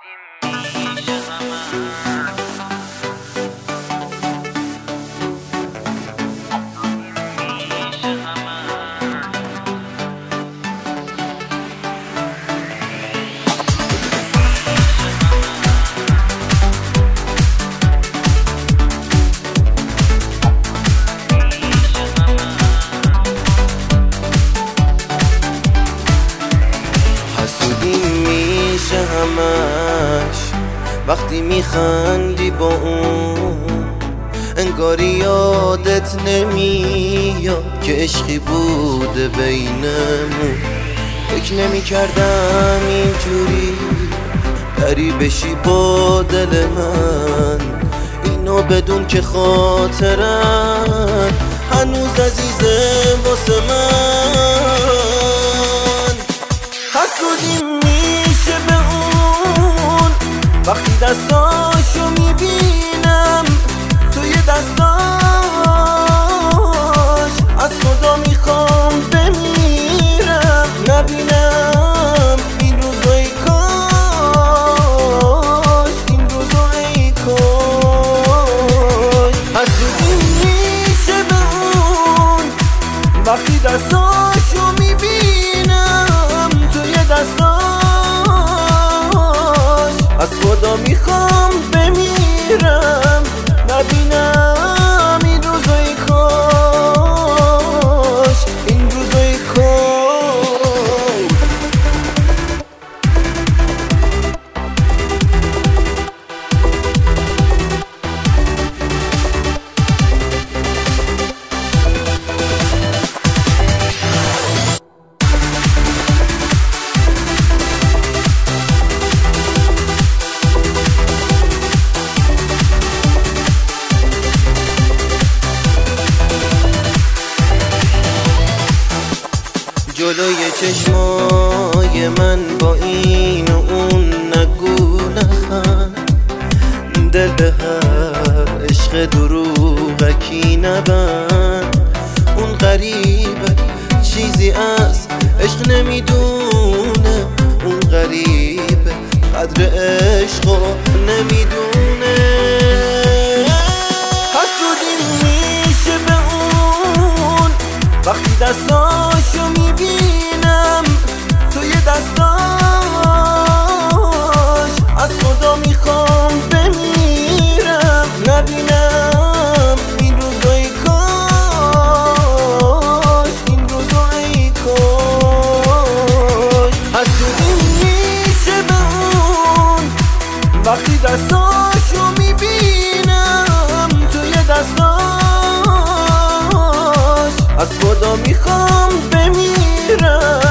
همش وقتی میخندی با اون، انگاری یادت نمیاد که عشقی بوده بینمون. فکر نمیکردم اینجوری بری بشی با دل من، اینو بدون که خاطرت هنوز عزیزه واسه من. حسودی میشه به اون وقتی دستاشو میبینم، توی دستاش از خدا میخوام بمیرم، نبینم این روزو ای کاش، این روزو ای کاش. حسودی میشه به اون وقتی دستاشو میبینم، توی دستاش از خدا میخوام بمیرم، نبینم این روزای کاش، این روزای کاش. جلوی چشمای من با این و اون نگو نخند، دل به هر عشق دروغکی نبند. اون غریبه چیزی از عشق نمیدونه، اون غریبه قدر عشقو نمیدونه. حسودی میشه به اون وقتی دستاشو میبینم، توی دستاش از خدا میخوام بمیرم، نبینم این روزای کاش، این روزای کاش. حسودی میشه به اون وقتی دستاشو میبینم، توی دستاش از خدا میخوام بمیرم،